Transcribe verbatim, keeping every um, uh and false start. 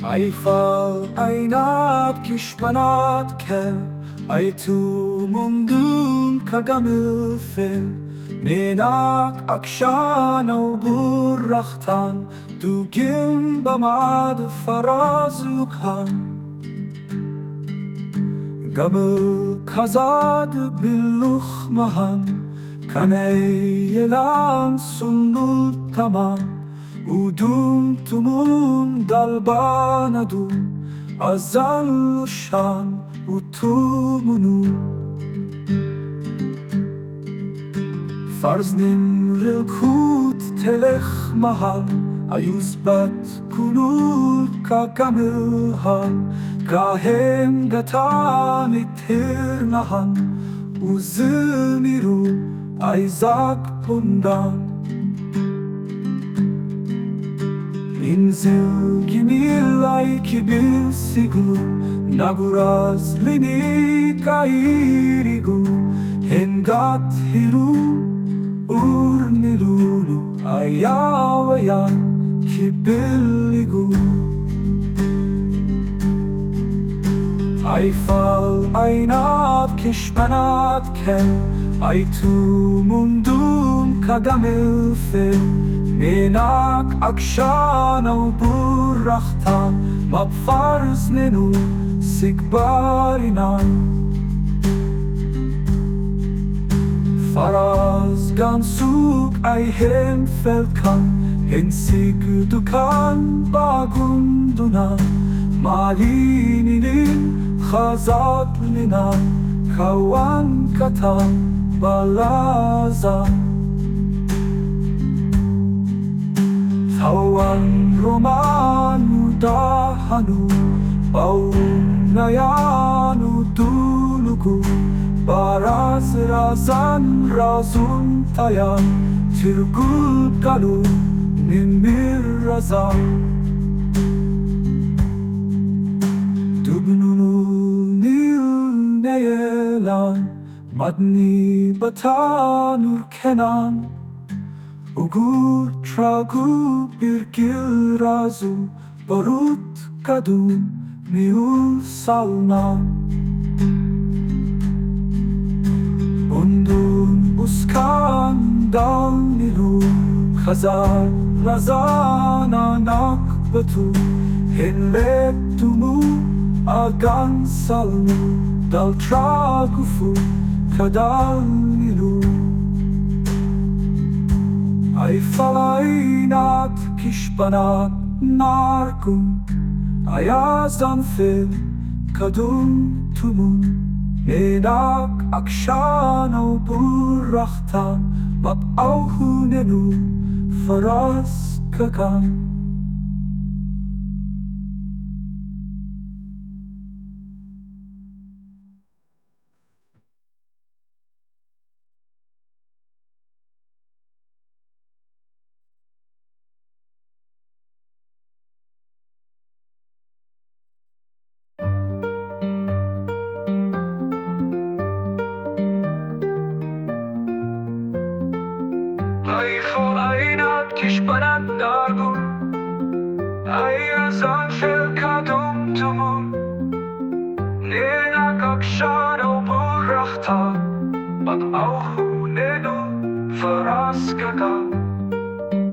Ay fal aynat kishpanat kel Ay tu mundun kagamil fel Menak akshana u burrachtan Dugim bamad farazukhan Gamil kazad biluch mahan Kanei yelan sundul tamam Udum tumun dalbanadu Azal shan utumunu Farznim rilkut telech mahal Ayuzbat kunul kagamilhan Kahem gatan itirnahan Uzimiru Isaac pundan Inzil gimilay kibil siglu Naguraz lini kairigu Hengat hiru urnilulu Ayawayan kibiligu Ay fal aynat kishpanat kel Ay tu mundum kagamil fel Menak akshana u burrachtan Mabfarz nenu sigbarinan Faraz gansuk ay hem felkan Hensig dukan bagundunan Malininin khazatlinan Kawan katan balazan Tawan romanu dahanu Paunayanu dulugu Baraz razan razun tayan Tirgul galu nimir razan Dubnunu nil neyelan Madni batanur kenan Ugur tragu birgil razu Barut kadum miul salnan Bundun uskan dal nilu Khazar razana nakbatu Hinlet tumu agan salnu Dal tragufu kadal nilu Ay falaynat kishpanat narkun Ayazan fil kadum tumun Menak akshana u burrachtan Bab auhunenu faraz kakan Ay falaynat kishpanat nargun Ayazan fil kadum tumun Menak akshana u burrachtan Bab auhunenu faraz kakan